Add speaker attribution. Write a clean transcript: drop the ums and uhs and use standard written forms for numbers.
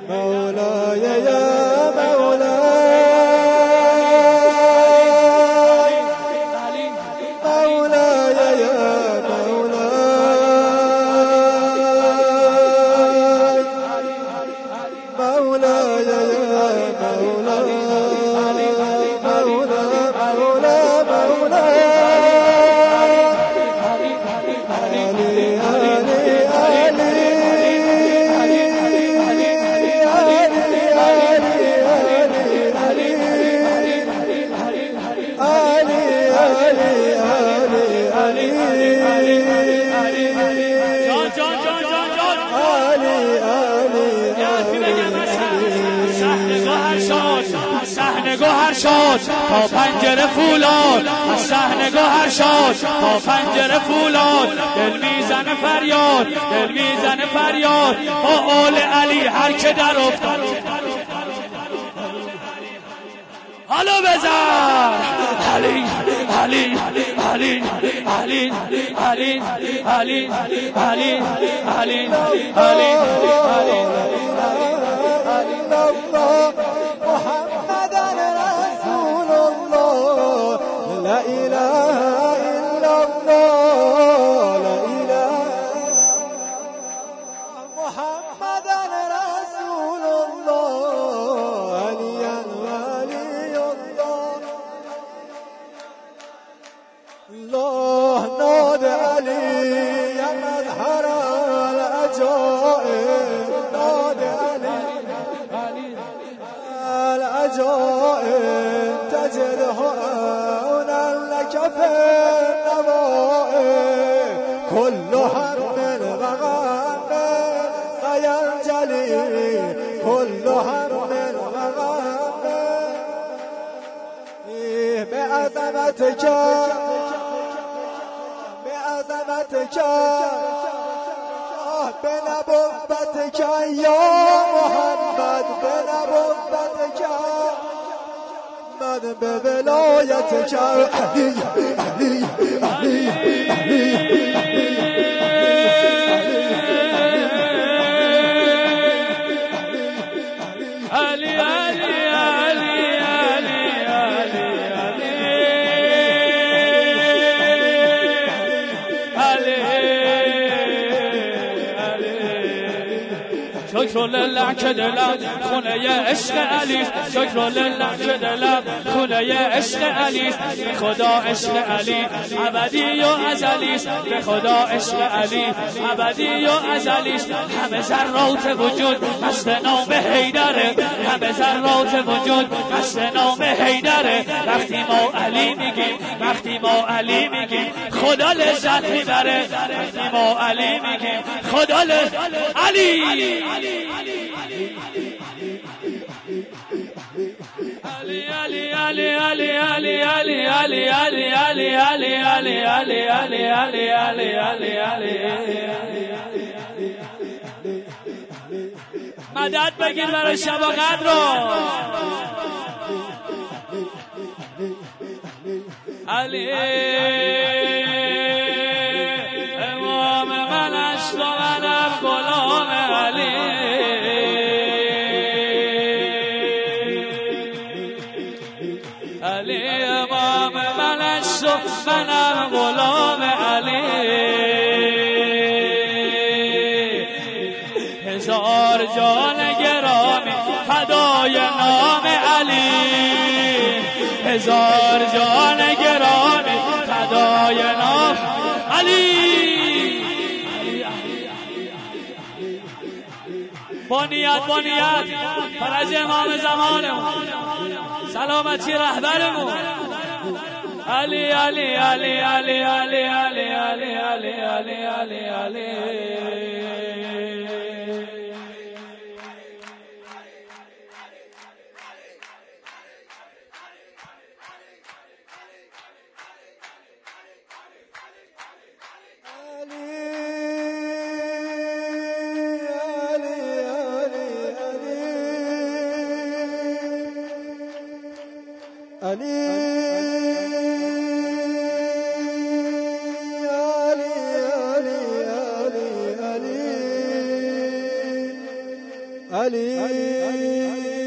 Speaker 1: مولاي يا مولاي مولاي يا مولاي مولاي يا مولاي
Speaker 2: صحنه گوهر شد تا پنجره فولاد، از صحنه گوهر شد تا پنجره فولاد. دل میزنه فریاد، دل میزنه فریاد با آل علی هر که در افتاد. حالا بزن علی علی علی علی علی علی علی علی علی
Speaker 1: لا إله إلا الله لا إله محمد رسول الله علي ولي الله الله ناد علي يا مظهر العجائب ناد علي العجائب تجده في النوائب كل هم وغم سينجلي كل هم وغم بعظمتك بعظمتك بنبوتك يا محمد بنبوتك من بولايتك علي علي علي
Speaker 2: شکر لله که دلم خونه عشق علی، شکر لله که دلم خونه عشق علی، به خدا عشق علی ابدی و ازلی، به خدا عشق علی ابدی و ازلی. همه ذرات وجود مست نام حیدره، همه ذرات وجود مست نام حیدره. وقتی ما علی میگیم، وقتی ما علی میگیم خدا لذت میبره، وقتی ما علی میگیم خدا علی Ali Ali Ali Ali Ali Ali Ali Ali Ali Ali Ali Ali Ali Ali Ali Ali مدد بگیر برای شب و قدر رو. علی امام من است و منم غلام علی. علی امام من است و منم غلام علی. هزار جان گرامی فدای نام علی، هزار جان گرامی فدای نام علی. بنیاد بنیاد فرج امام زمانمون، سلامتی رهبرمون علی علی علی علی علی علی علی علی علی علی علی.
Speaker 1: علی